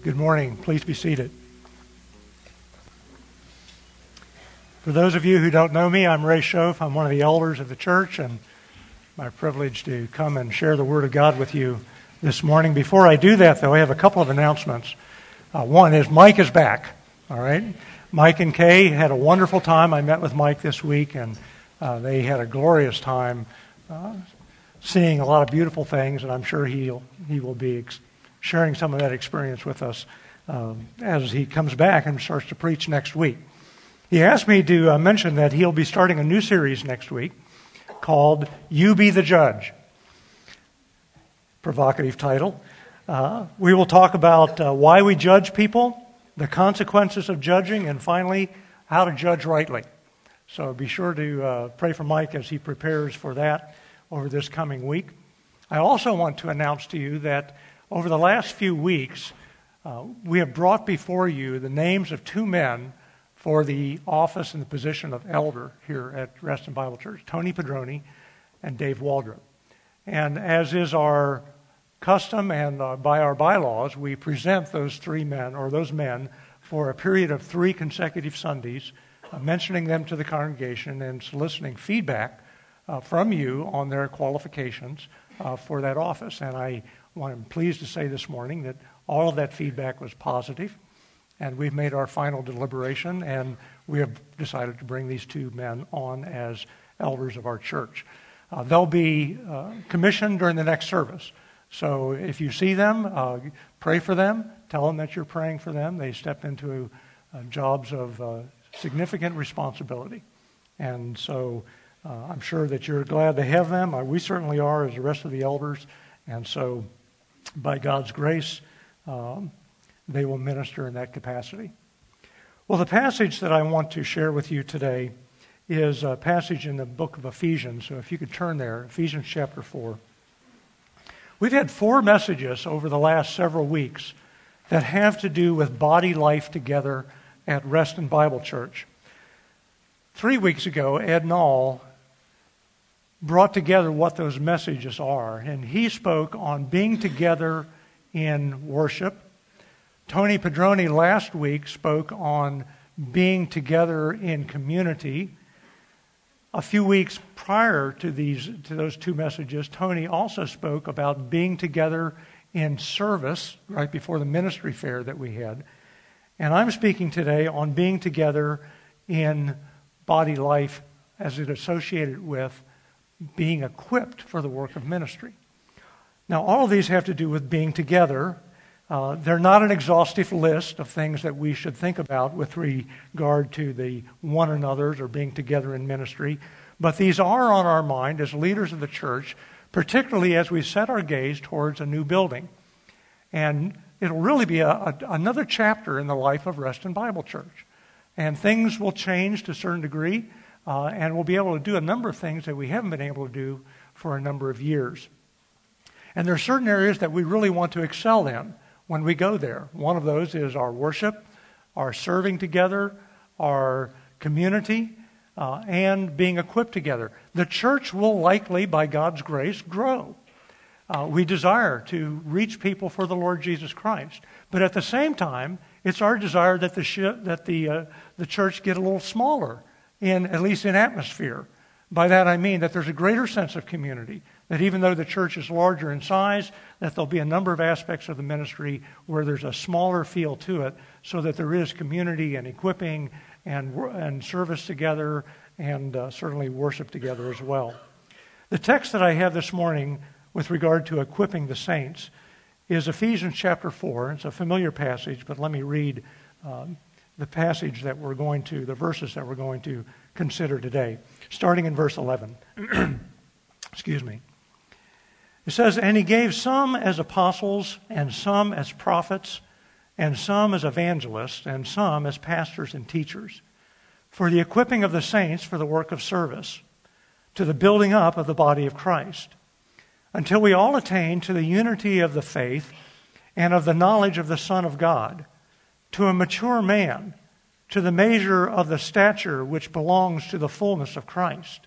Good morning. Please be seated. For those of you who don't know me, I'm Ray Schoaf. I'm one of the elders of the church, and my privilege to come and share the Word of God with you this morning. Before I do that, though, I have a couple of announcements. One is Mike is back. All right, Mike and Kay had a wonderful time. I met with Mike this week, and they had a glorious time seeing a lot of beautiful things, and I'm sure he will be sharing some of that experience with us as he comes back and starts to preach next week. He asked me to mention that he'll be starting a new series next week called You Be the Judge. Provocative title. We will talk about why we judge people, the consequences of judging, and finally, how to judge rightly. So be sure to pray for Mike as he prepares for that over this coming week. I also want to announce to you that over the last few weeks, we have brought before you the names of two men for the office and the position of elder here at Reston Bible Church, Tony Padroni and Dave Waldrop. And as is our custom and by our bylaws, we present those men for a period of 3 consecutive Sundays, mentioning them to the congregation and soliciting feedback from you on their qualifications for that office. And I'm pleased to say this morning that all of that feedback was positive, and we've made our final deliberation, and we have decided to bring these two men on as elders of our church. They'll be commissioned during the next service. So if you see them, pray for them. Tell them that you're praying for them. They step into jobs of significant responsibility. And so I'm sure that you're glad to have them. We certainly are, as the rest of the elders. And so by God's grace, they will minister in that capacity. Well, the passage that I want to share with you today is a passage in the book of Ephesians. So if you could turn there, Ephesians chapter 4. We've had 4 messages over the last several weeks that have to do with body life together at Reston Bible Church. 3 weeks ago, Ed Nall brought together what those messages are, and he spoke on being together in worship. Tony Padroni last week spoke on being together in community. A few weeks prior to those 2 messages, Tony also spoke about being together in service right before the ministry fair that we had. And I'm speaking today on being together in body life as it associated with being equipped for the work of ministry. Now, all of these have to do with being together. They're not an exhaustive list of things that we should think about with regard to the one another's or being together in ministry, but these are on our mind as leaders of the church, particularly as we set our gaze towards a new building. And it'll really be another chapter in the life of Reston Bible Church. And things will change to a certain degree, and we'll be able to do a number of things that we haven't been able to do for a number of years. And there are certain areas that we really want to excel in when we go there. One of those is our worship, our serving together, our community, and being equipped together. The church will likely, by God's grace, grow. We desire to reach people for the Lord Jesus Christ. But at the same time, it's our desire that the church get a little smaller, at least in atmosphere. By that I mean that there's a greater sense of community, that even though the church is larger in size, that there'll be a number of aspects of the ministry where there's a smaller feel to it, so that there is community and equipping and service together and certainly worship together as well. The text that I have this morning with regard to equipping the saints is Ephesians chapter 4. It's a familiar passage, but let me read the verses that we're going to consider today, starting in verse 11. Excuse me. It says, "And he gave some as apostles, and some as prophets, and some as evangelists, and some as pastors and teachers, for the equipping of the saints for the work of service, to the building up of the body of Christ, until we all attain to the unity of the faith and of the knowledge of the Son of God, to a mature man, to the measure of the stature which belongs to the fullness of Christ.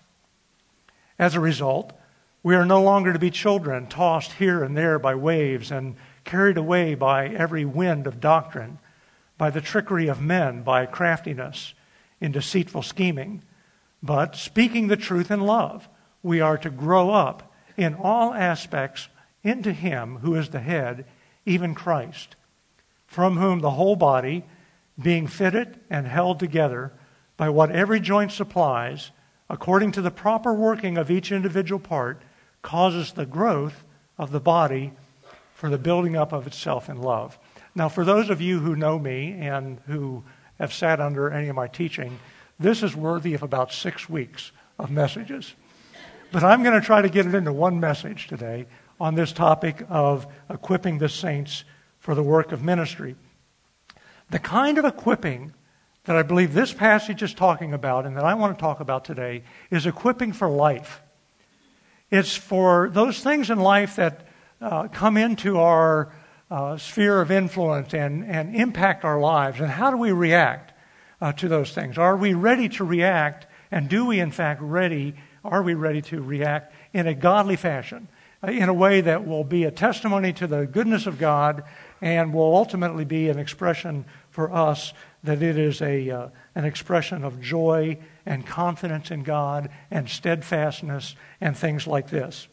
As a result, we are no longer to be children, tossed here and there by waves and carried away by every wind of doctrine, by the trickery of men, by craftiness in deceitful scheming. But speaking the truth in love, we are to grow up in all aspects into Him who is the head, even Christ, from whom the whole body, being fitted and held together by what every joint supplies, according to the proper working of each individual part, causes the growth of the body for the building up of itself in love. Now, for those of you who know me and who have sat under any of my teaching, this is worthy of about 6 weeks of messages. But I'm going to try to get it into one message today on this topic of equipping the saints for the work of ministry. The kind of equipping that I believe this passage is talking about and that I want to talk about today is equipping for life. It's for those things in life that come into our sphere of influence and impact our lives. And how do we react to those things? Are we ready to react? And do we, in fact, are we ready to react in a godly fashion, in a way that will be a testimony to the goodness of God and will ultimately be an expression for us that it is an expression of joy and confidence in God and steadfastness and things like this.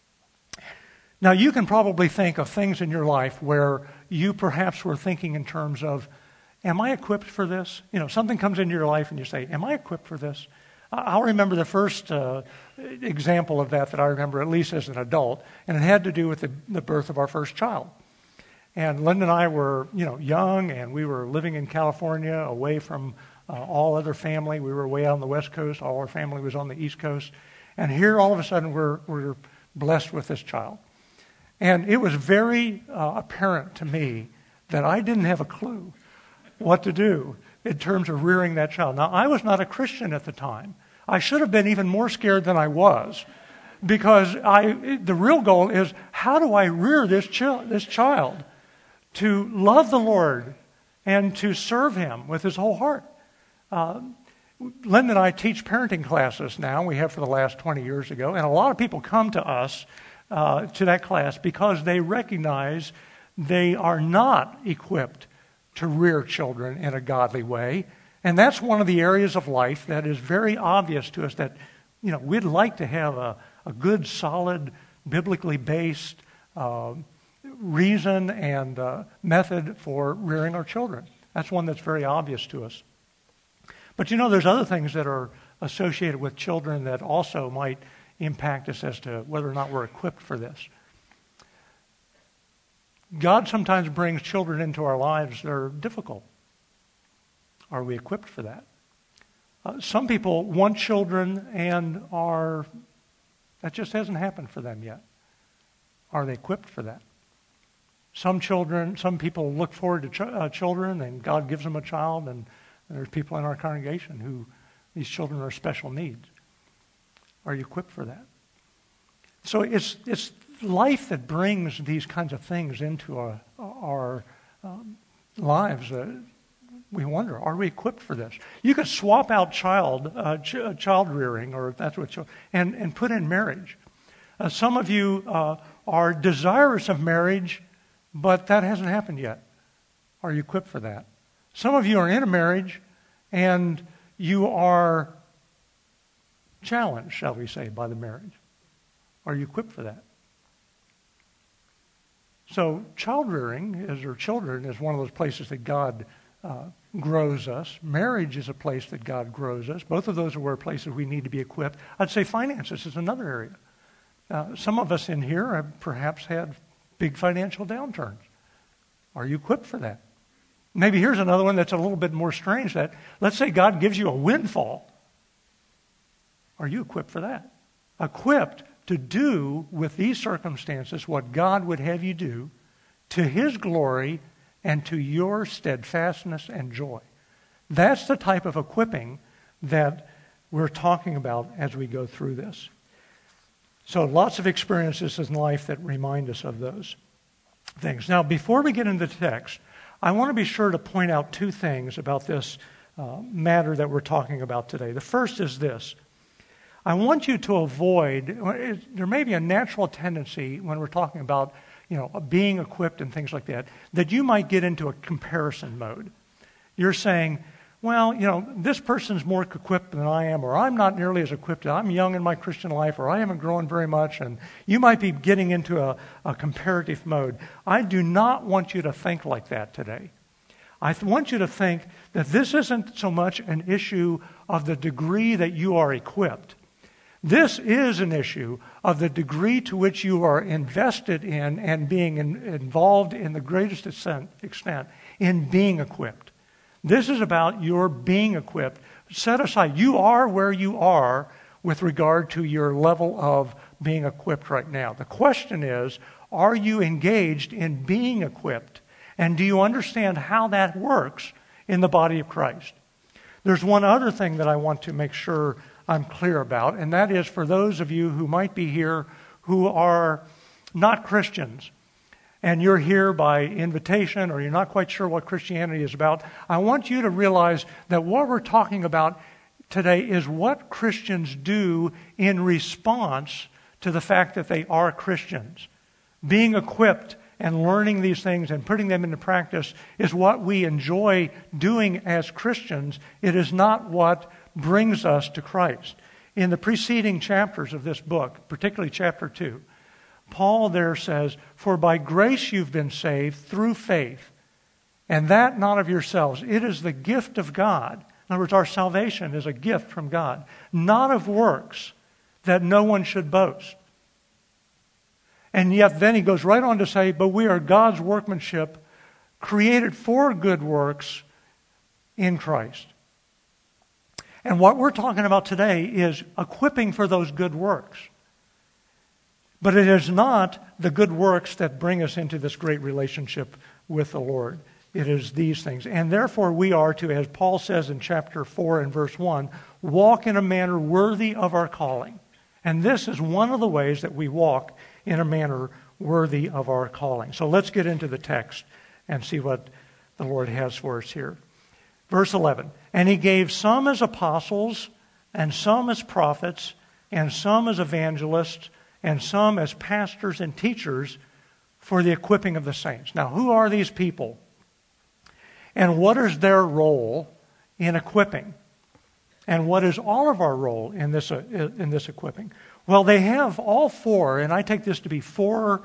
Now, you can probably think of things in your life where you perhaps were thinking in terms of, am I equipped for this? You know, something comes into your life and you say, am I equipped for this? I'll remember the first example of that I remember, at least as an adult, and it had to do with the birth of our first child. And Linda and I were, young, and we were living in California, away from all other family. We were way out on the West Coast. All our family was on the East Coast. And here, all of a sudden, we're blessed with this child. And it was very apparent to me that I didn't have a clue what to do in terms of rearing that child. Now, I was not a Christian at the time. I should have been even more scared than I was, because the real goal is, how do I rear this child to love the Lord and to serve Him with his whole heart? Linda and I teach parenting classes now. We have for the last 20 years ago. And a lot of people come to us, to that class, because they recognize they are not equipped to rear children in a godly way. And that's one of the areas of life that is very obvious to us that, we'd like to have a good, solid, biblically based reason and method for rearing our children. That's one that's very obvious to us. But there's other things that are associated with children that also might impact us as to whether or not we're equipped for this. God sometimes brings children into our lives that are difficult. Are we equipped for that? Some people want children and that just hasn't happened for them yet. Are they equipped for that? Some people look forward to children, and God gives them a child, and there's people in our congregation who these children are special needs. Are you equipped for that? So it's life that brings these kinds of things into our lives. We wonder, are we equipped for this? You could swap out child rearing, or if that's what and put in marriage. Some of you are desirous of marriage, but that hasn't happened yet. Are you equipped for that? Some of you are in a marriage, and you are challenged, shall we say, by the marriage. Are you equipped for that? So child rearing or children is one of those places that God grows us. Marriage is a place that God grows us. Both of those are where places we need to be equipped. I'd say finances is another area. Some of us in here have perhaps had big financial downturns. Are you equipped for that? Maybe here's another one that's a little bit more strange. That let's say God gives you a windfall. Are you equipped for that? Equipped to do with these circumstances what God would have you do to His glory and to your steadfastness and joy. That's the type of equipping that we're talking about as we go through this. So lots of experiences in life that remind us of those things. Now, before we get into the text, I want to be sure to point out two things about this matter that we're talking about today. The first is this. I want you to avoid, there may be a natural tendency when we're talking about being equipped and things like that, that you might get into a comparison mode. You're saying, well, this person's more equipped than I am, or I'm not nearly as equipped. I'm young in my Christian life, or I haven't grown very much, and you might be getting into a comparative mode. I do not want you to think like that today. I want you to think that this isn't so much an issue of the degree that you are equipped. This is an issue of the degree to which you are invested in and being involved in the greatest extent in being equipped. This is about your being equipped. Set aside, you are where you are with regard to your level of being equipped right now. The question is, are you engaged in being equipped? And do you understand how that works in the body of Christ? There's one other thing that I want to make sure I'm clear about, and that is for those of you who might be here who are not Christians, and you're here by invitation or you're not quite sure what Christianity is about, I want you to realize that what we're talking about today is what Christians do in response to the fact that they are Christians. Being equipped and learning these things and putting them into practice is what we enjoy doing as Christians. It is not what brings us to Christ. In the preceding chapters of this book, particularly chapter 2, Paul there says, "For by grace you've been saved through faith, and that not of yourselves. It is the gift of God." In other words, our salvation is a gift from God, not of works, that no one should boast. And yet then he goes right on to say, "But we are God's workmanship, created for good works in Christ." And what we're talking about today is equipping for those good works. But it is not the good works that bring us into this great relationship with the Lord. It is these things. And therefore we are to, as Paul says in chapter 4 and verse 1, walk in a manner worthy of our calling. And this is one of the ways that we walk in a manner worthy of our calling. So let's get into the text and see what the Lord has for us here. Verse 11, "And he gave some as apostles, and some as prophets, and some as evangelists, and some as pastors and teachers for the equipping of the saints." Now, who are these people? And what is their role in equipping? And what is all of our role in this equipping? Well, they have all four, and I take this to be four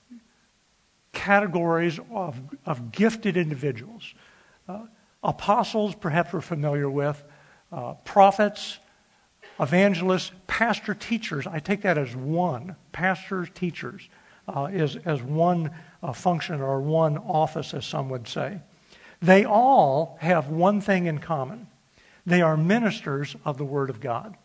categories of gifted individuals. Apostles, perhaps we're familiar with, prophets, evangelists, pastor teachers. I take that as one. Pastors, teachers is as one function or one office, as some would say. They all have one thing in common. They are ministers of the Word of God.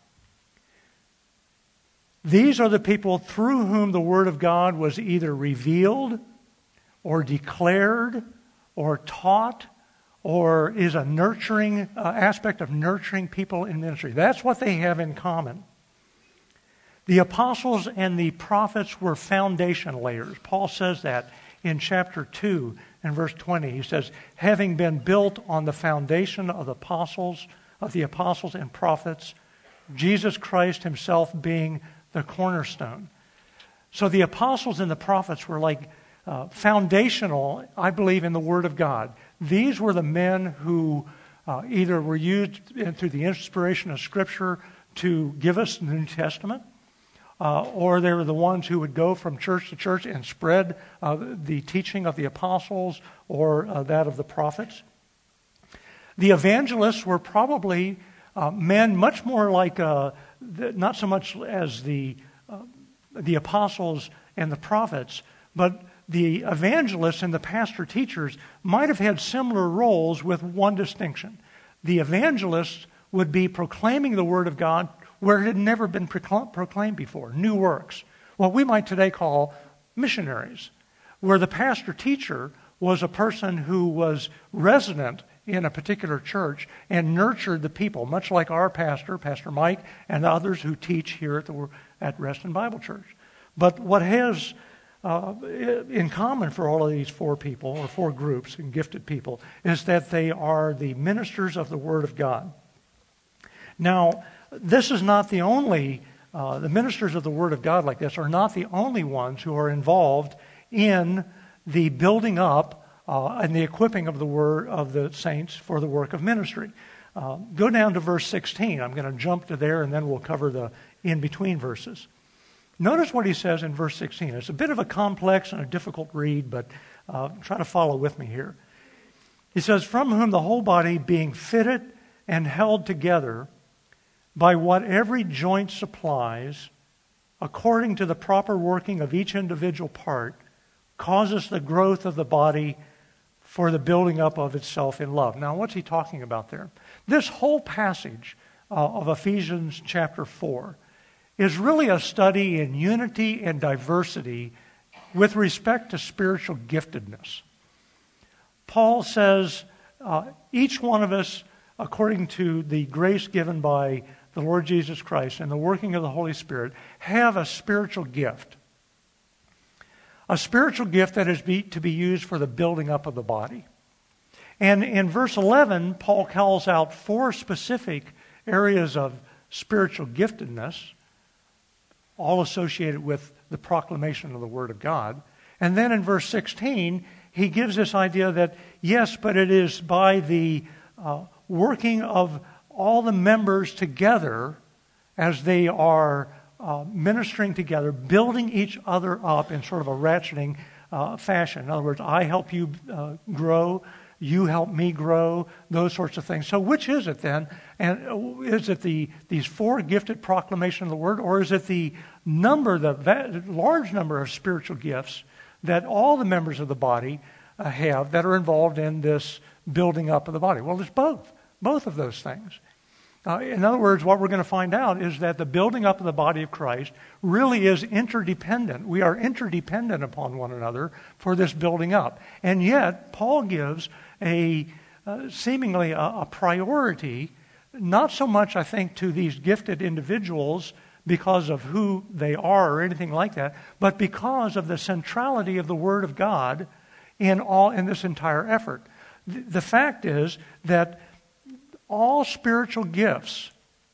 These are the people through whom the Word of God was either revealed or declared or taught, or is a nurturing aspect of nurturing people in ministry. That's what they have in common. The apostles and the prophets were foundation layers. Paul says that in chapter 2 and verse 20. He says, "Having been built on the foundation of the apostles and prophets, Jesus Christ himself being the cornerstone." So the apostles and the prophets were like foundational, I believe, in the Word of God. These were the men who either were used through the inspiration of Scripture to give us the New Testament, or they were the ones who would go from church to church and spread the teaching of the apostles or that of the prophets. The evangelists were probably men much more like, not so much as the apostles and the prophets, but the evangelists and the pastor teachers might have had similar roles with one distinction. The evangelists would be proclaiming the Word of God where it had never been proclaimed before, new works, what we might today call missionaries, where the pastor teacher was a person who was resident in a particular church and nurtured the people, much like our pastor, Pastor Mike, and others who teach here at Reston Bible Church. But what has in common for all of these four people, or four groups and gifted people, is that they are the ministers of the Word of God. Now, this is not the only, the ministers of the Word of God like this are not the only ones who are involved in the building up and the equipping of the word of the saints for the work of ministry. Go down to verse 16. I'm going to jump to there, and then we'll cover the in-between verses. Notice what he says in verse 16. It's a bit of a complex and a difficult read, but try to follow with me here. He says, "From whom the whole body, being fitted and held together by what every joint supplies, according to the proper working of each individual part, causes the growth of the body for the building up of itself in love." Now, what's he talking about there? This whole passage of Ephesians chapter 4 is really a study in unity and diversity with respect to spiritual giftedness. Paul says each one of us, according to the grace given by the Lord Jesus Christ and the working of the Holy Spirit, have a spiritual gift. A spiritual gift that is to be used for the building up of the body. And in verse 11, Paul calls out 4 specific areas of spiritual giftedness, all associated with the proclamation of the Word of God. And then in verse 16, he gives this idea that, yes, but it is by the working of all the members together as they are ministering together, building each other up in sort of a ratcheting fashion. In other words, I help you grow, you help me grow, those sorts of things. So which is it then? And is it these 4 gifted proclamation of the Word, or is it the large number of spiritual gifts that all the members of the body have that are involved in this building up of the body? Well, it's both of those things. In other words, what we're going to find out is that the building up of the body of Christ really is interdependent. We are interdependent upon one another for this building up. And yet, Paul gives seemingly a priority, not so much, I think, to these gifted individuals because of who they are or anything like that, but because of the centrality of the Word of God in this entire effort. The fact is that all spiritual gifts,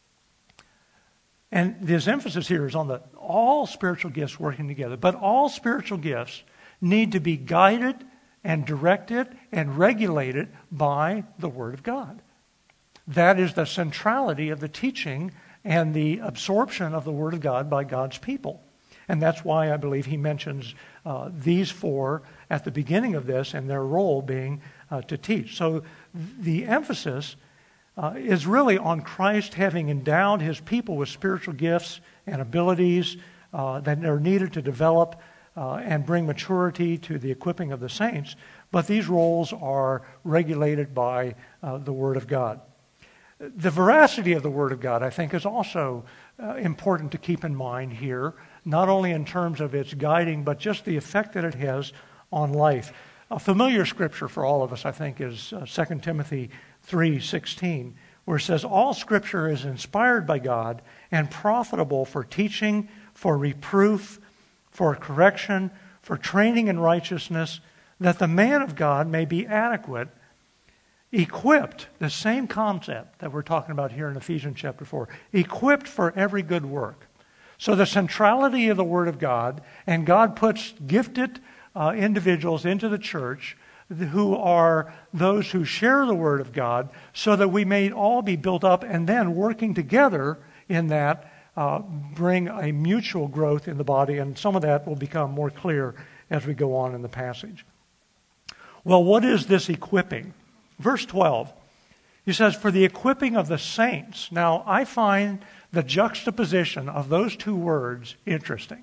and this emphasis here is on all spiritual gifts working together, but all spiritual gifts need to be guided and directed and regulated by the Word of God. That is the centrality of the teaching and the absorption of the Word of God by God's people. And that's why I believe he mentions these 4 at the beginning of this, and their role being to teach. So the emphasis is really on Christ having endowed his people with spiritual gifts and abilities that are needed to develop and bring maturity to the equipping of the saints. But these roles are regulated by the Word of God. The veracity of the Word of God, I think, is also important to keep in mind here, not only in terms of its guiding, but just the effect that it has on life. A familiar scripture for all of us, I think, is 2 Timothy 3:16, where it says, "All Scripture is inspired by God and profitable for teaching, for reproof, for correction, for training in righteousness, that the man of God may be adequate, equipped," the same concept that we're talking about here in Ephesians chapter 4, equipped for every good work. So the centrality of the Word of God, and God puts gifted individuals into the church who are those who share the Word of God, so that we may all be built up, and then working together in that bring a mutual growth in the body. And some of that will become more clear as we go on in the passage. Well, what is this equipping? Verse 12, he says, "For the equipping of the saints." Now, I find the juxtaposition of those 2 words interesting.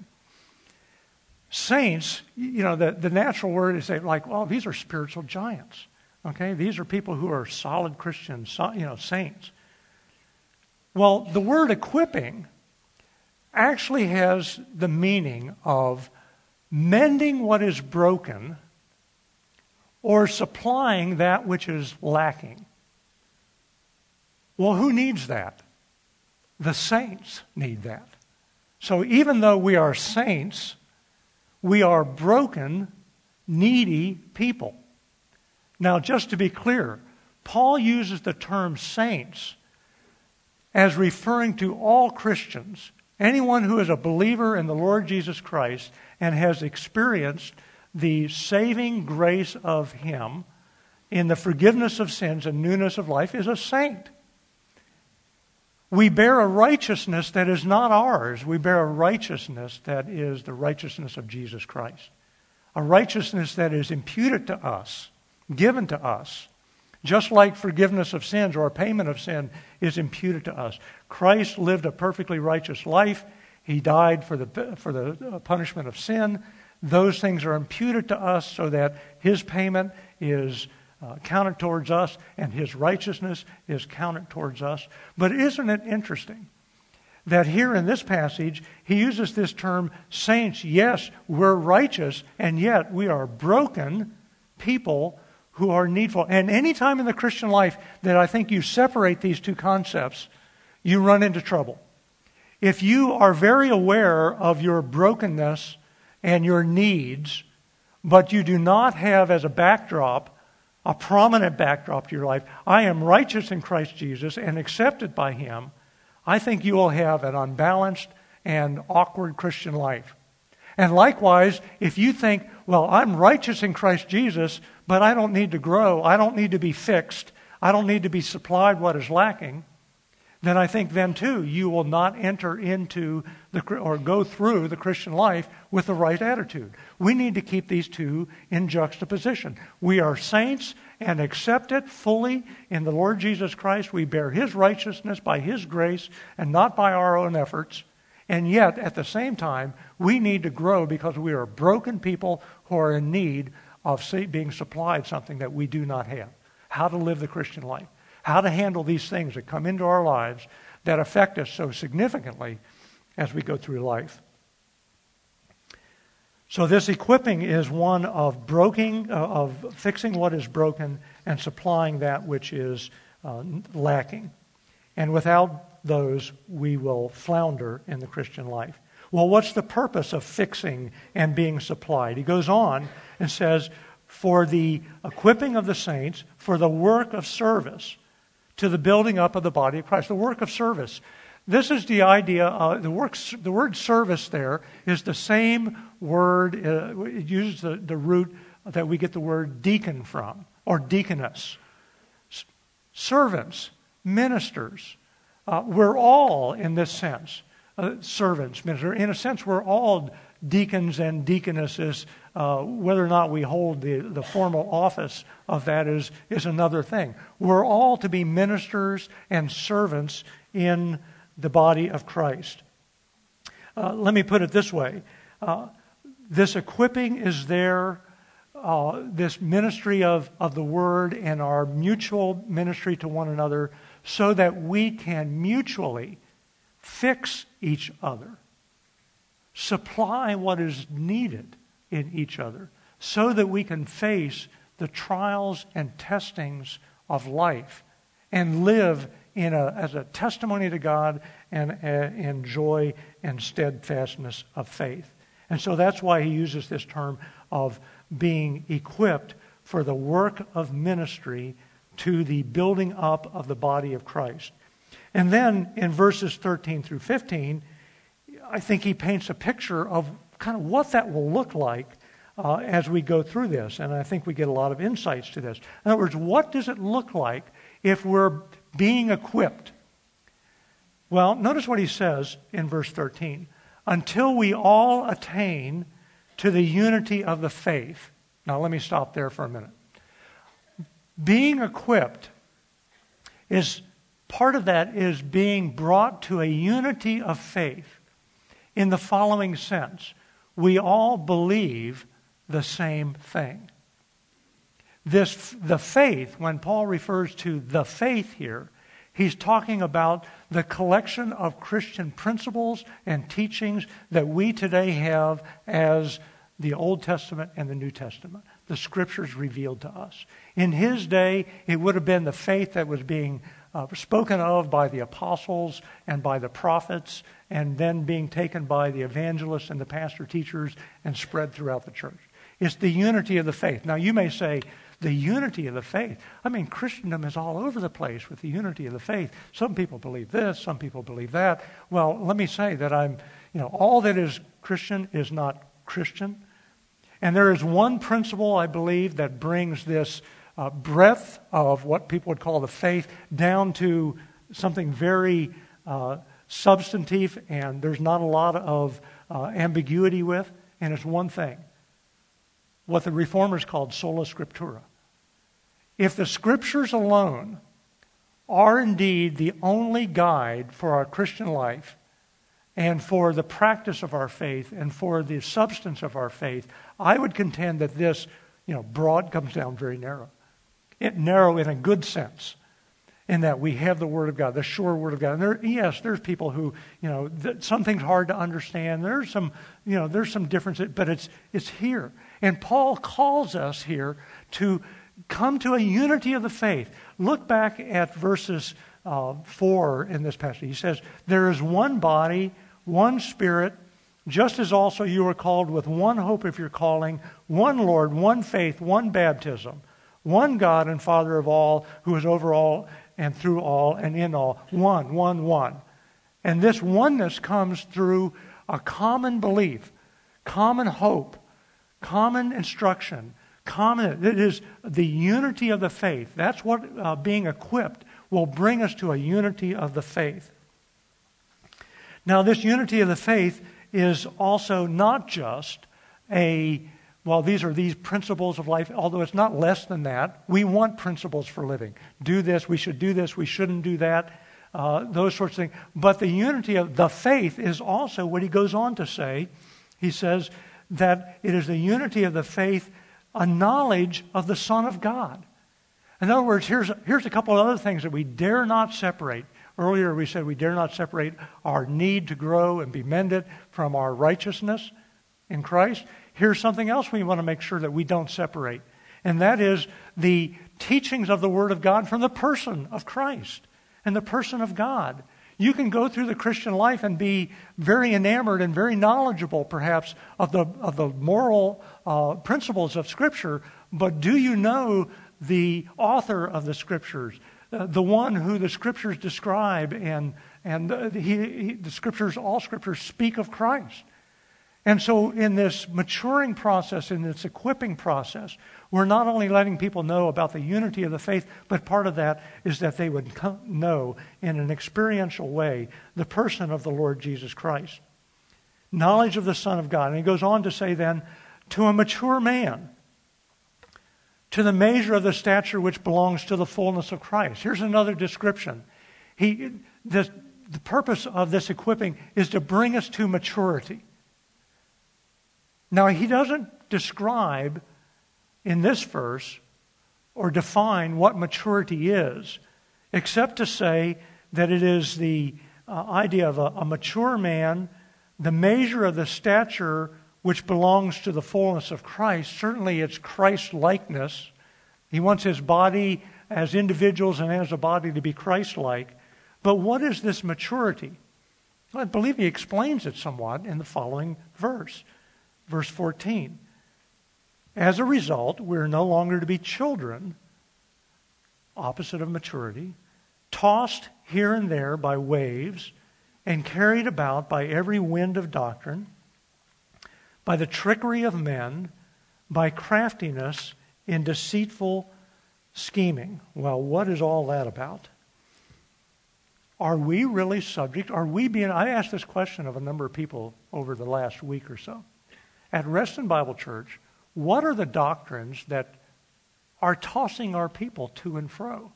Saints, the natural word is like, well, these are spiritual giants. Okay, these are people who are solid Christians, saints. Well, the word equipping actually has the meaning of mending what is broken or supplying that which is lacking. Well, who needs that? The saints need that. So even though we are saints, we are broken, needy people. Now, just to be clear, Paul uses the term saints as referring to all Christians, anyone who is a believer in the Lord Jesus Christ and has experienced the saving grace of Him in the forgiveness of sins and newness of life is a saint. We bear a righteousness that is not ours. We bear a righteousness that is the righteousness of Jesus Christ. A righteousness that is imputed to us, given to us. Just like forgiveness of sins or a payment of sin is imputed to us. Christ lived a perfectly righteous life. He died for the punishment of sin. Those things are imputed to us so that His payment is counted towards us and His righteousness is counted towards us. But isn't it interesting that here in this passage, he uses this term, saints. Yes, we're righteous, and yet we are broken people who are needful. And any time in the Christian life that I think you separate these two concepts, you run into trouble. If you are very aware of your brokenness and your needs, but you do not have as a backdrop, a prominent backdrop to your life, I am righteous in Christ Jesus and accepted by Him, I think you will have an unbalanced and awkward Christian life. And likewise, if you think, well, I'm righteous in Christ Jesus, but I don't need to grow, I don't need to be fixed, I don't need to be supplied what is lacking, then I think then too you will not enter into or go through the Christian life with the right attitude. We need to keep these two in juxtaposition. We are saints and accepted fully in the Lord Jesus Christ. We bear His righteousness by His grace and not by our own efforts. And yet, at the same time, we need to grow because we are broken people who are in need of being supplied something that we do not have. How to live the Christian life. How to handle these things that come into our lives that affect us so significantly as we go through life. So this equipping is one of fixing what is broken and supplying that which is lacking. And without those, we will flounder in the Christian life. Well, what's the purpose of fixing and being supplied? He goes on and says, for the equipping of the saints, for the work of service, to the building up of the body of Christ. The work of service. This is the idea, the word service there is the same word, it uses the root that we get the word deacon from, or deaconess. Servants, ministers. We're all, in this sense, servants, ministers. In a sense, we're all deacons and deaconesses. Whether or not we hold the formal office of that is another thing. We're all to be ministers and servants in the body of Christ. Let me put it this way. This equipping is there, this ministry of the Word and our mutual ministry to one another so that we can mutually fix each other, supply what is needed in each other so that we can face the trials and testings of life and live as a testimony to God and in joy and steadfastness of faith. And so that's why he uses this term of being equipped for the work of ministry to the building up of the body of Christ. And then in verses 13 through 15, I think he paints a picture of kind of what that will look like as we go through this. And I think we get a lot of insights to this. In other words, what does it look like if we're being equipped? Well, notice what he says in verse 13. Until we all attain to the unity of the faith. Now let me stop there for a minute. Being equipped is, part of that is being brought to a unity of faith in the following sense. We all believe the same thing. The faith, when Paul refers to the faith here, he's talking about the collection of Christian principles and teachings that we today have as the Old Testament and the New Testament. The Scriptures revealed to us. In his day, it would have been the faith that was being spoken of by the apostles and by the prophets, and then being taken by the evangelists and the pastor teachers and spread throughout the church. It's the unity of the faith. Now you may say, the unity of the faith. I mean, Christendom is all over the place with the unity of the faith. Some people believe this, some people believe that. Well, let me say that all that is Christian is not Christian. And there is one principle, I believe, that brings this breadth of what people would call the faith down to something very substantive, and there's not a lot of ambiguity with, and it's one thing. What the Reformers called sola scriptura. If the Scriptures alone are indeed the only guide for our Christian life and for the practice of our faith and for the substance of our faith, I would contend that this, broad comes down very narrow. It narrow in a good sense, in that we have the Word of God, the sure Word of God. And there's people who, something's hard to understand. There's some differences, but it's here. And Paul calls us here to come to a unity of the faith. Look back at verses 4 in this passage. He says, there is one body, one Spirit, just as also you are called with one hope of your calling, one Lord, one faith, one baptism, one God and Father of all, who is over all and through all and in all. One. And this oneness comes through a common belief, common hope, common instruction, it is the unity of the faith. That's what being equipped will bring us to, a unity of the faith. Now, this unity of the faith is also not just these are these principles of life, although it's not less than that. We want principles for living. Do this, we should do this, we shouldn't do that, those sorts of things. But the unity of the faith is also what he goes on to say. He says that it is the unity of the faith, a knowledge of the Son of God. In other words, here's a couple of other things that we dare not separate. Earlier we said we dare not separate our need to grow and be mended from our righteousness in Christ. Here's something else we want to make sure that we don't separate, and that is the teachings of the Word of God from the person of Christ and the person of God. You can go through the Christian life and be very enamored and very knowledgeable, perhaps, of the moral principles of Scripture, but do you know the author of the Scriptures, the one who the Scriptures describe, and the Scriptures, all Scriptures speak of Christ. And so in this maturing process, in this equipping process, we're not only letting people know about the unity of the faith, but part of that is that they would know in an experiential way the person of the Lord Jesus Christ. Knowledge of the Son of God. And he goes on to say then, to a mature man, to the measure of the stature which belongs to the fullness of Christ. Here's another description. The purpose of this equipping is to bring us to maturity. Now, he doesn't describe in this verse or define what maturity is, except to say that it is the idea of a mature man, the measure of the stature which belongs to the fullness of Christ. Certainly it's Christ-likeness. He wants his body as individuals and as a body to be Christ-like. But what is this maturity? Well, I believe he explains it somewhat in the following verse. Verse 14. As a result, we're no longer to be children, opposite of maturity, tossed here and there by waves and carried about by every wind of doctrine, by the trickery of men, by craftiness in deceitful scheming. Well, what is all that about? Are we really subject? I asked this question of a number of people over the last week or so. At Reston Bible Church, what are the doctrines that are tossing our people to and fro?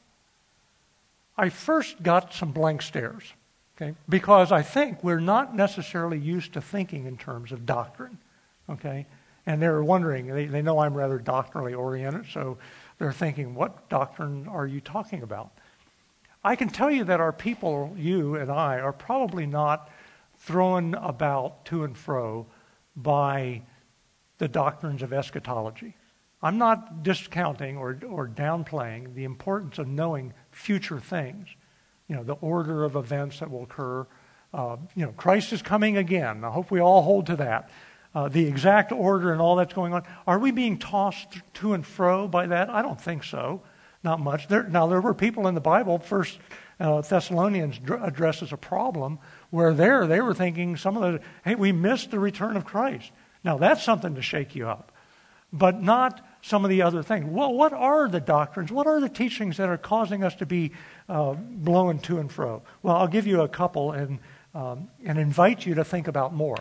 I first got some blank stares, okay, because I think we're not necessarily used to thinking in terms of doctrine, okay? And they're wondering, they know I'm rather doctrinally oriented, so they're thinking, what doctrine are you talking about? I can tell you that our people, you and I, are probably not thrown about to and fro by the doctrines of eschatology. I'm not discounting or downplaying the importance of knowing future things. The order of events that will occur. Christ is coming again. I hope we all hold to that. The exact order and all that's going on. Are we being tossed to and fro by that? I don't think so. Not much. There were people in the Bible, First Thessalonians addresses a problem where they were thinking hey, we missed the return of Christ. Now, that's something to shake you up. but not some of the other things. Well, what are the doctrines? What are the teachings that are causing us to be blown to and fro? Well, I'll give you a couple and invite you to think about more.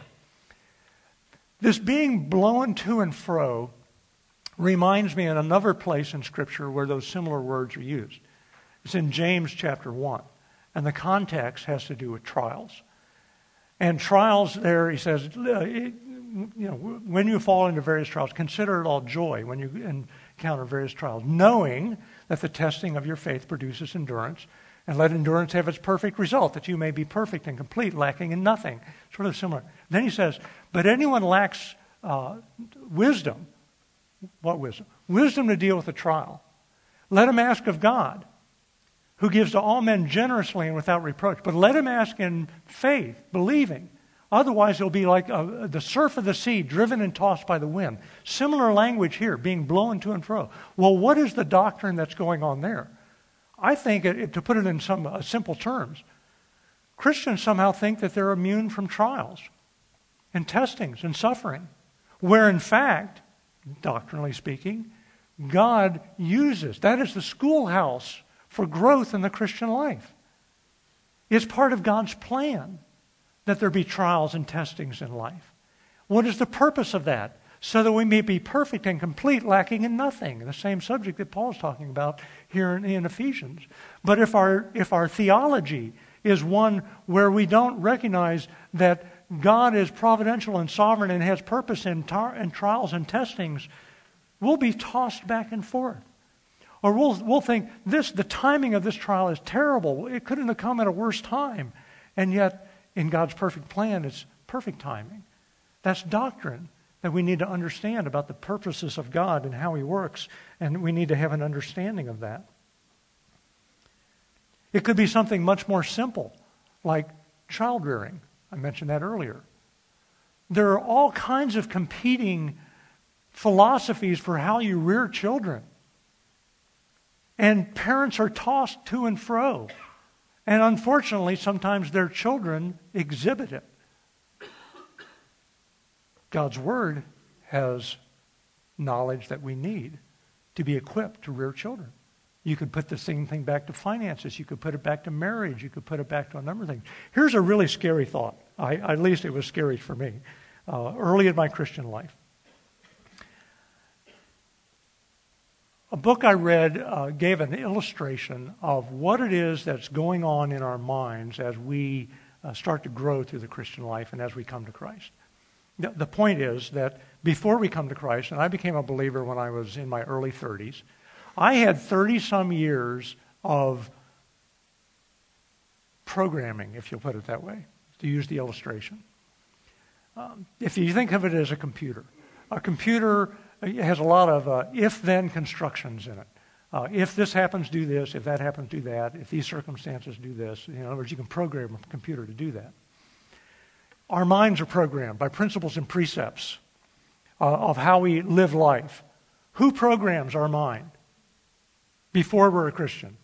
This being blown to and fro reminds me in another place in Scripture where those similar words are used. It's in James chapter 1, and the context has to do with trials. And trials there, he says, when you fall into various trials, consider it all joy when you encounter various trials, knowing that the testing of your faith produces endurance, and let endurance have its perfect result, that you may be perfect and complete, lacking in nothing. Sort of similar. Then he says, but anyone lacks wisdom. What wisdom? Wisdom to deal with a trial. Let him ask of God, who gives to all men generously and without reproach. But let him ask in faith, believing. Otherwise, it'll be like the surf of the sea, driven and tossed by the wind. Similar language here, being blown to and fro. Well, what is the doctrine that's going on there? I think, to put it in some simple terms, Christians somehow think that they're immune from trials and testings and suffering, where in fact, doctrinally speaking, God uses, that is the schoolhouse for growth in the Christian life. It's part of God's plan that there be trials and testings in life. What is the purpose of that? So that we may be perfect and complete, lacking in nothing. The same subject that Paul's talking about here in Ephesians. But if our theology is one where we don't recognize that God is providential and sovereign and has purpose in trials and testings, we'll be tossed back and forth. Or we'll think, the timing of this trial is terrible. It couldn't have come at a worse time. And yet, in God's perfect plan, it's perfect timing. That's doctrine that we need to understand about the purposes of God and how He works, and we need to have an understanding of that. It could be something much more simple, like child rearing. I mentioned that earlier. There are all kinds of competing philosophies for how you rear children. And parents are tossed to and fro. And unfortunately, sometimes their children exhibit it. God's Word has knowledge that we need to be equipped to rear children. You could put the same thing back to finances. You could put it back to marriage. You could put it back to a number of things. Here's a really scary thought. At least it was scary for me early in my Christian life. A book I read gave an illustration of what it is that's going on in our minds as we start to grow through the Christian life and as we come to Christ. The point is that before we come to Christ, and I became a believer when I was in my early 30s, I had 30-some years of programming, if you'll put it that way, to use the illustration. If you think of it as a computer has a lot of if-then constructions in it. If this happens, do this. If that happens, do that. If these circumstances, do this. In other words, you can program a computer to do that. Our minds are programmed by principles and precepts of how we live life. Who programs our mind before we're a Christian?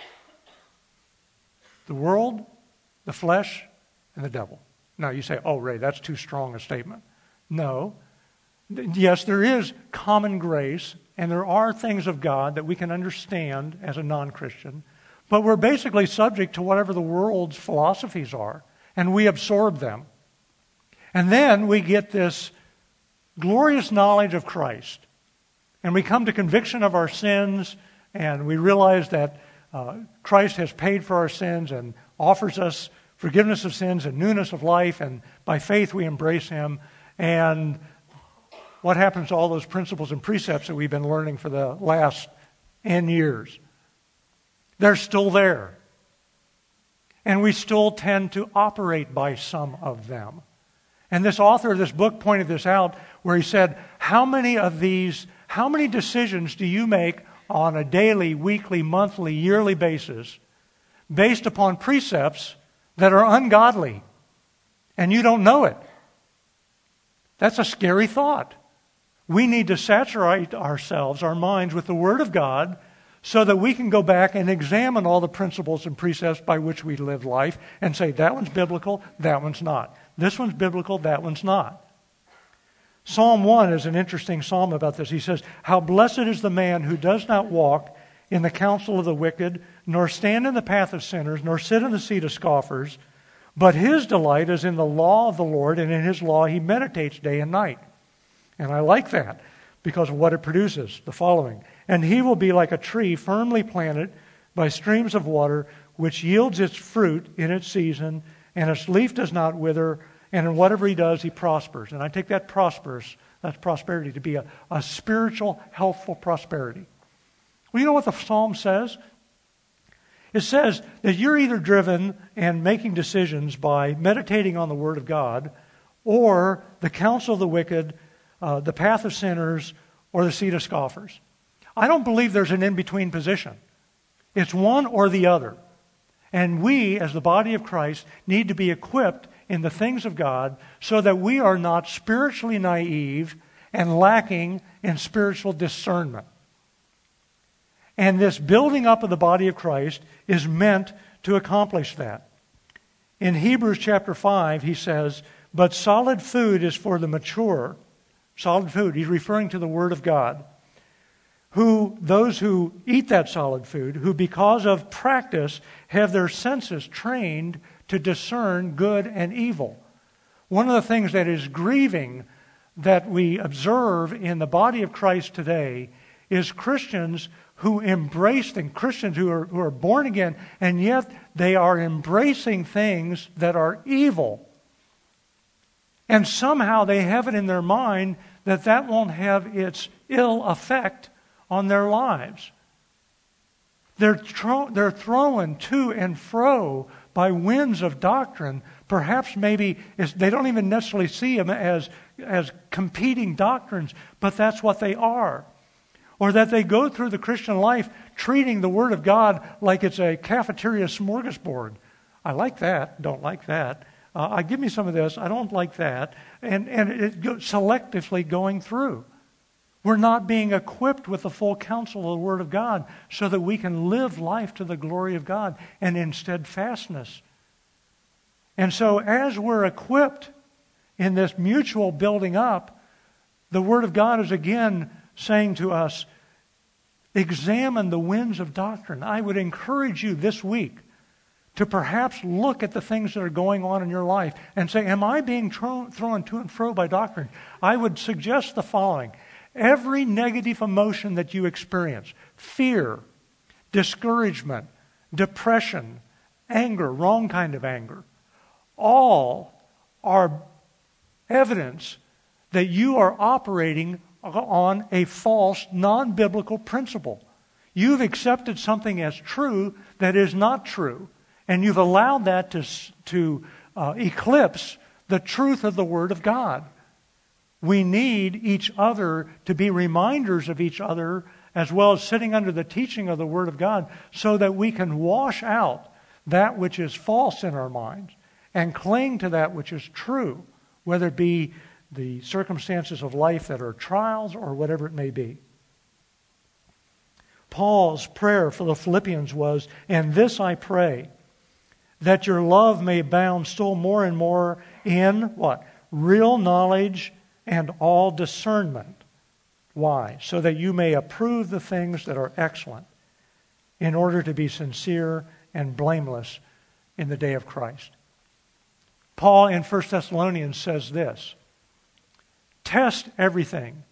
The world, the flesh, and the devil. Now you say, oh, Ray, that's too strong a statement. No. Yes, there is common grace, and there are things of God that we can understand as a non-Christian, but we're basically subject to whatever the world's philosophies are, and we absorb them. And then we get this glorious knowledge of Christ, and we come to conviction of our sins, and we realize that Christ has paid for our sins and offers us forgiveness of sins and newness of life, and by faith we embrace Him. And what happens to all those principles and precepts that we've been learning for the last N years? They're still there. And we still tend to operate by some of them. And this author of this book pointed this out, where he said, how many decisions do you make on a daily, weekly, monthly, yearly basis based upon precepts that are ungodly, and you don't know it? That's a scary thought. We need to saturate ourselves, our minds, with the Word of God so that we can go back and examine all the principles and precepts by which we live life and say, that one's biblical, that one's not. This one's biblical, that one's not. Psalm 1 is an interesting psalm about this. He says, "How blessed is the man who does not walk in the counsel of the wicked, nor stand in the path of sinners, nor sit in the seat of scoffers, but his delight is in the law of the Lord, and in his law he meditates day and night." And I like that because of what it produces. The following: "And he will be like a tree firmly planted by streams of water, which yields its fruit in its season, and its leaf does not wither, and in whatever he does, he prospers." And I take that that's prosperity, to be a spiritual, healthful prosperity. Well, you know what the psalm says? It says that you're either driven and making decisions by meditating on the Word of God, or the counsel of the wicked, the path of sinners, or the seat of scoffers. I don't believe there's an in-between position. It's one or the other. And we, as the body of Christ, need to be equipped in the things of God so that we are not spiritually naive and lacking in spiritual discernment. And this building up of the body of Christ is meant to accomplish that. In Hebrews chapter 5, he says, "But solid food is for the mature." Solid food, he's referring to the Word of God. Those who eat that solid food, who because of practice have their senses trained to discern good and evil. One of the things that is grieving that we observe in the body of Christ today is Christians who embrace things, Christians who are born again, and yet they are embracing things that are evil. And somehow they have it in their mind that won't have its ill effect on their lives. They're thrown to and fro by winds of doctrine. Perhaps maybe they don't even necessarily see them as competing doctrines, but that's what they are. Or that they go through the Christian life treating the Word of God like it's a cafeteria smorgasbord. I like that, don't like that. Give me some of this, I don't like that. And it goes selectively going through. We're not being equipped with the full counsel of the Word of God so that we can live life to the glory of God and in steadfastness. And so as we're equipped in this mutual building up, the Word of God is again saying to us, examine the winds of doctrine. I would encourage you this week to perhaps look at the things that are going on in your life and say, am I being thrown to and fro by doctrine? I would suggest the following. Every negative emotion that you experience, fear, discouragement, depression, anger, wrong kind of anger, all are evidence that you are operating on a false, non-biblical principle. You've accepted something as true that is not true, and you've allowed that to eclipse the truth of the Word of God. We need each other to be reminders of each other, as well as sitting under the teaching of the Word of God, so that we can wash out that which is false in our minds and cling to that which is true, whether it be the circumstances of life that are trials or whatever it may be. Paul's prayer for the Philippians was, "And this I pray, that your love may abound still more and more in," what? "Real knowledge and all discernment." Why? "So that you may approve the things that are excellent, in order to be sincere and blameless in the day of Christ." Paul in 1 Thessalonians says this, "Test everything.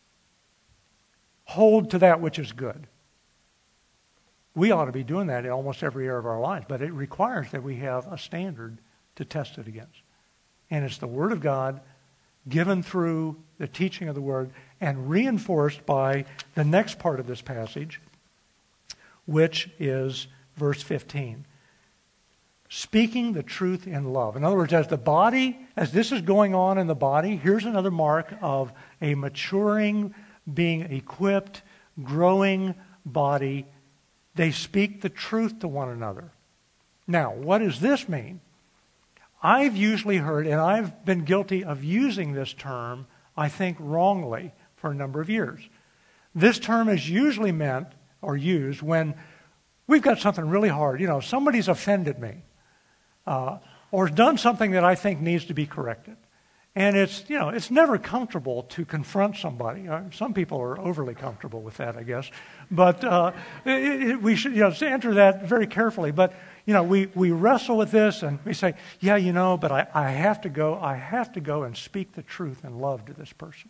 Hold to that which is good." We ought to be doing that in almost every area of our lives, but it requires that we have a standard to test it against. And it's the Word of God given through the teaching of the Word and reinforced by the next part of this passage, which is verse 15. Speaking the truth in love. In other words, as this is going on in the body, here's another mark of a maturing, being equipped, growing body. They speak the truth to one another. Now, what does this mean? I've usually heard, and I've been guilty of using this term, I think wrongly, for a number of years. This term is usually meant or used when we've got something really hard. Somebody's offended me or done something that I think needs to be corrected. And it's never comfortable to confront somebody. Some people are overly comfortable with that, I guess. But we should enter that very carefully. But we wrestle with this and we say, but I have to go. I have to go and speak the truth in love to this person.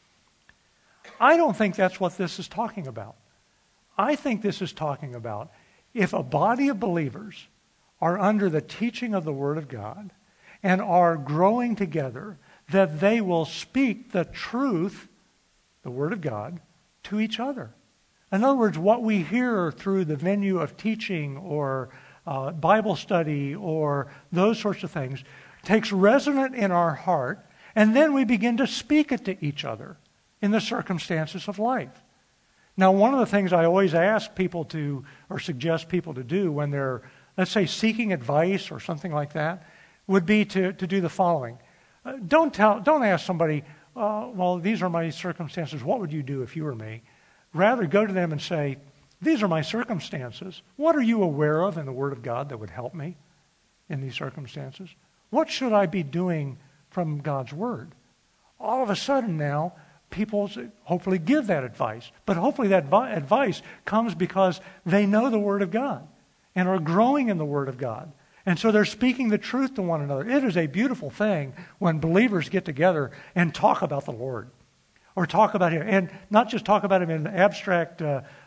I don't think that's what this is talking about. I think this is talking about if a body of believers are under the teaching of the Word of God and are growing together, that they will speak the truth, the Word of God, to each other. In other words, what we hear through the venue of teaching or Bible study or those sorts of things takes resonance in our heart, and then we begin to speak it to each other in the circumstances of life. Now, one of the things I always ask people to, or suggest people to do when they're, let's say, seeking advice or something like that, would be to do the following. Don't ask somebody, well, these are my circumstances. What would you do if you were me? Rather, go to them and say, these are my circumstances. What are you aware of in the Word of God that would help me in these circumstances? What should I be doing from God's Word? All of a sudden now, people hopefully give that advice. But hopefully that advice comes because they know the Word of God and are growing in the Word of God. And so they're speaking the truth to one another. It is a beautiful thing when believers get together and talk about the Lord. Or talk about Him. And not just talk about Him in abstract,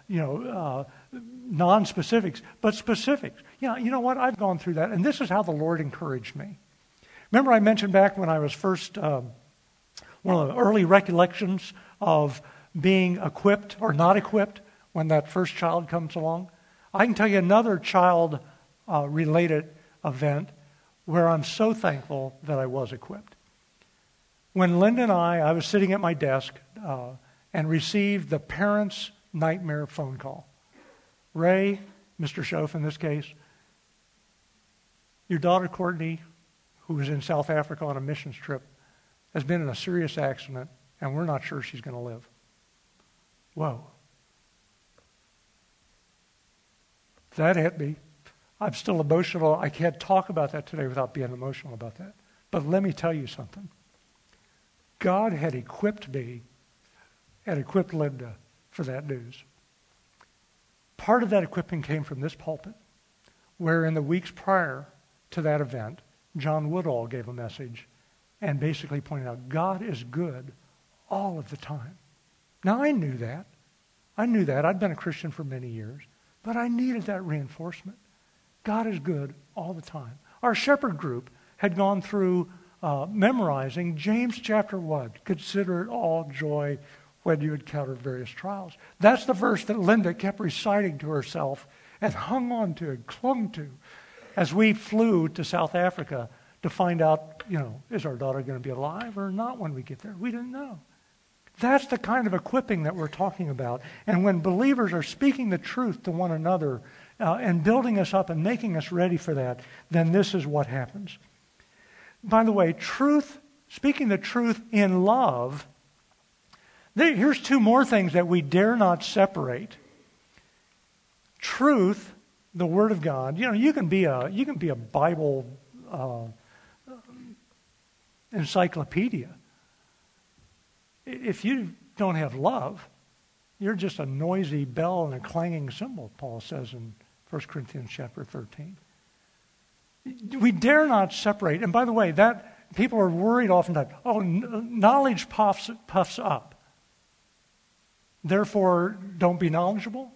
non-specifics, but specifics. You know what? I've gone through that. And this is how the Lord encouraged me. Remember I mentioned back when I was first, one of the early recollections of being equipped or not equipped when that first child comes along? I can tell you another child-related event where I'm so thankful that I was equipped. When Linda and I was sitting at my desk and received the parents' nightmare phone call. Ray, Mr. Schoaf in this case, your daughter Courtney, who was in South Africa on a missions trip, has been in a serious accident, and we're not sure she's going to live. Whoa. That hit me. I'm still emotional. I can't talk about that today without being emotional about that. But let me tell you something. God had equipped me and equipped Linda for that news. Part of that equipping came from this pulpit, where in the weeks prior to that event, John Woodall gave a message and basically pointed out, God is good all of the time. Now, I knew that. I'd been a Christian for many years, but I needed that reinforcement. God is good all the time. Our shepherd group had gone through memorizing James chapter 1. Consider it all joy when you encounter various trials. That's the verse that Linda kept reciting to herself and hung on to and clung to as we flew to South Africa to find out, is our daughter going to be alive or not when we get there? We didn't know. That's the kind of equipping that we're talking about. And when believers are speaking the truth to one another and building us up and making us ready for that, then this is what happens. By the way, speaking the truth in love, here's two more things that we dare not separate. Truth, the Word of God. You can be a Bible encyclopedia. If you don't have love, you're just a noisy bell and a clanging cymbal, Paul says in 1 Corinthians chapter 13. We dare not separate. And by the way, that people are worried oftentimes, knowledge puffs up. Therefore, don't be knowledgeable.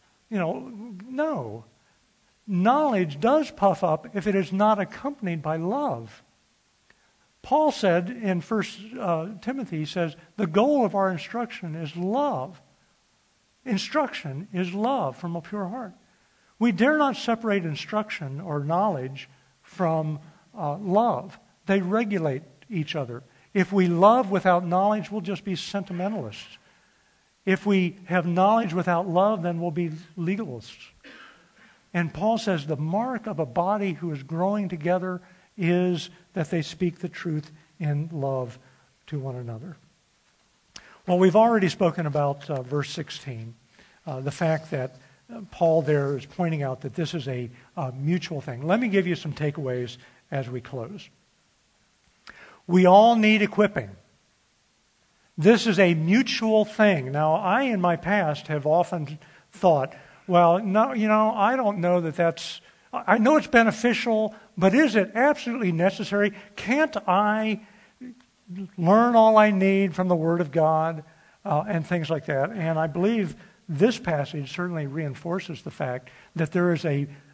No. Knowledge does puff up if it is not accompanied by love. Paul said in 1 Timothy, he says, the goal of our instruction is love. Instruction is love from a pure heart. We dare not separate instruction or knowledge from love. They regulate each other. If we love without knowledge, we'll just be sentimentalists. If we have knowledge without love, then we'll be legalists. And Paul says the mark of a body who is growing together is that they speak the truth in love to one another. Well, we've already spoken about verse 16, the fact that Paul there is pointing out that this is a mutual thing. Let me give you some takeaways as we close. We all need equipping. This is a mutual thing. Now, I in my past have often thought, well, no, I don't know that's, I know it's beneficial, but is it absolutely necessary? Can't I learn all I need from the Word of God and things like that? And I believe this passage certainly reinforces the fact that there is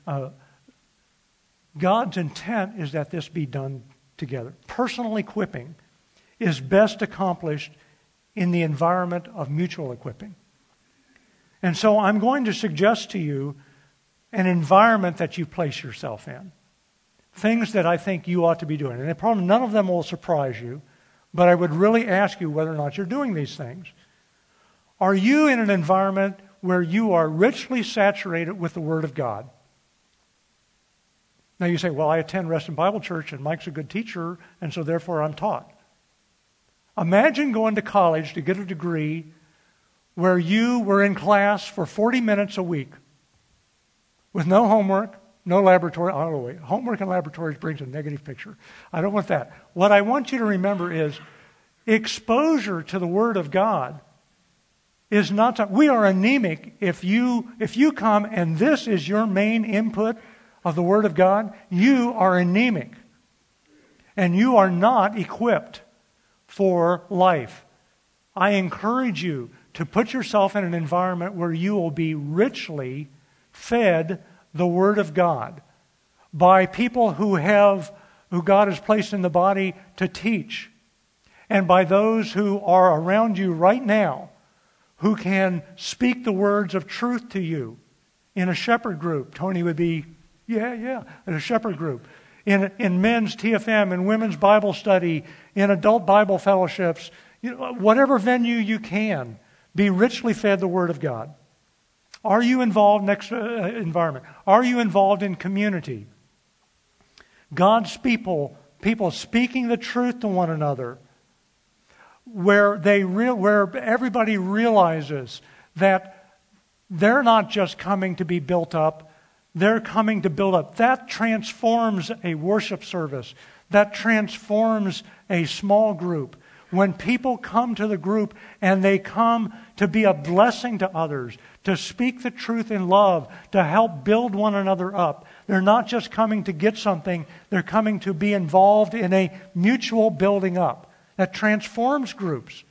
God's intent is that this be done together. Personal equipping is best accomplished in the environment of mutual equipping. And so I'm going to suggest to you an environment that you place yourself in. Things that I think you ought to be doing. And probably none of them will surprise you, but I would really ask you whether or not you're doing these things. Are you in an environment where you are richly saturated with the Word of God? Now you say, well, I attend Reston Bible Church and Mike's a good teacher, and so therefore I'm taught. Imagine going to college to get a degree where you were in class for 40 minutes a week with no homework, no laboratory. Oh, no, wait. Homework and laboratories brings a negative picture. I don't want that. What I want you to remember is exposure to the Word of God is not... We are anemic if you come and this is your main input of the Word of God. You are anemic. And you are not equipped for life. I encourage you to put yourself in an environment where you will be richly fed the Word of God by people who God has placed in the body to teach, and by those who are around you right now who can speak the words of truth to you. In a shepherd group, Tony would be, in a shepherd group. In men's TFM, in women's Bible study, in adult Bible fellowships, whatever venue you can, be richly fed the Word of God. Are you involved in environment? Are you involved in community? God's people speaking the truth to one another, where everybody realizes that they're not just coming to be built up, they're coming to build up. That transforms a worship service. That transforms a small group. When people come to the group and they come to be a blessing to others, to speak the truth in love, to help build one another up, they're not just coming to get something, they're coming to be involved in a mutual building up that transforms groups.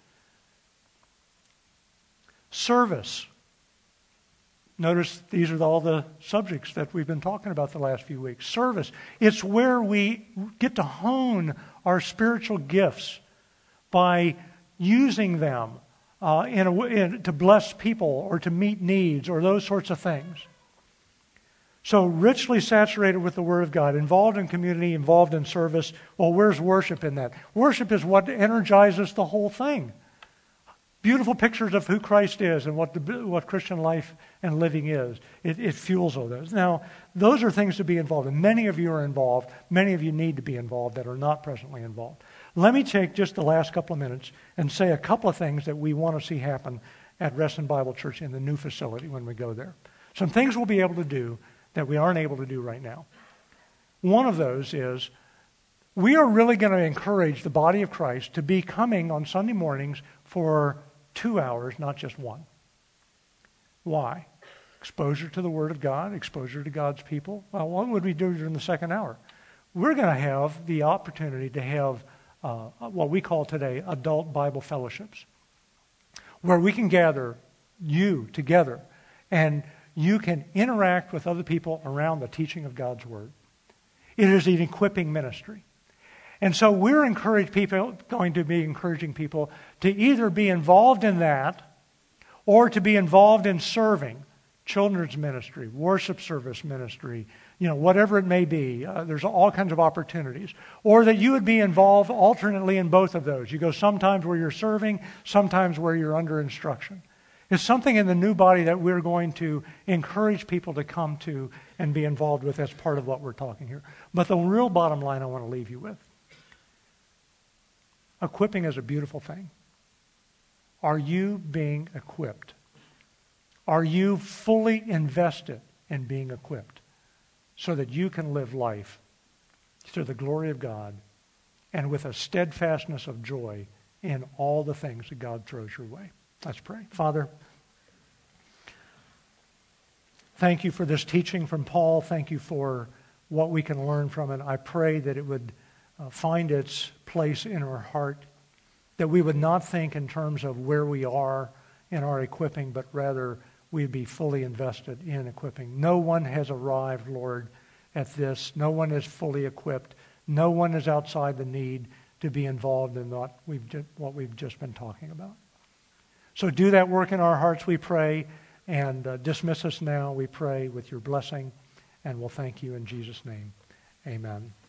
Service. Notice these are all the subjects that we've been talking about the last few weeks. Service. It's where we get to hone our spiritual gifts by using them to bless people or to meet needs or those sorts of things. So richly saturated with the Word of God, involved in community, involved in service. Well, where's worship in that? Worship is what energizes the whole thing. Beautiful pictures of who Christ is and what Christian life and living is. It fuels all those. Now, those are things to be involved in. Many of you are involved. Many of you need to be involved that are not presently involved. Let me take just the last couple of minutes and say a couple of things that we want to see happen at Reston Bible Church in the new facility when we go there. Some things we'll be able to do that we aren't able to do right now. One of those is we are really going to encourage the body of Christ to be coming on Sunday mornings for 2 hours, not just one. Why? Exposure to the Word of God, exposure to God's people. Well, what would we do during the second hour? We're going to have the opportunity to have what we call today adult Bible fellowships, where we can gather you together and you can interact with other people around the teaching of God's Word. It is an equipping ministry. And so we're going to be encouraging people to either be involved in that or to be involved in serving, children's ministry, worship service ministry, whatever it may be. There's all kinds of opportunities. Or that you would be involved alternately in both of those. You go sometimes where you're serving, sometimes where you're under instruction. It's something in the new body that we're going to encourage people to come to and be involved with as part of what we're talking here. But the real bottom line I want to leave you with. Equipping is a beautiful thing. Are you being equipped? Are you fully invested in being equipped so that you can live life to the glory of God and with a steadfastness of joy in all the things that God throws your way. Let's pray. Father, thank you for this teaching from Paul. Thank you for what we can learn from it. I pray that it would find its place in our heart, that we would not think in terms of where we are in our equipping, but rather we'd be fully invested in equipping. No one has arrived, Lord, at this. No one is fully equipped. No one is outside the need to be involved in what we've just been talking about. So do that work in our hearts, we pray, and dismiss us now, we pray, with your blessing, and we'll thank you in Jesus' name. Amen.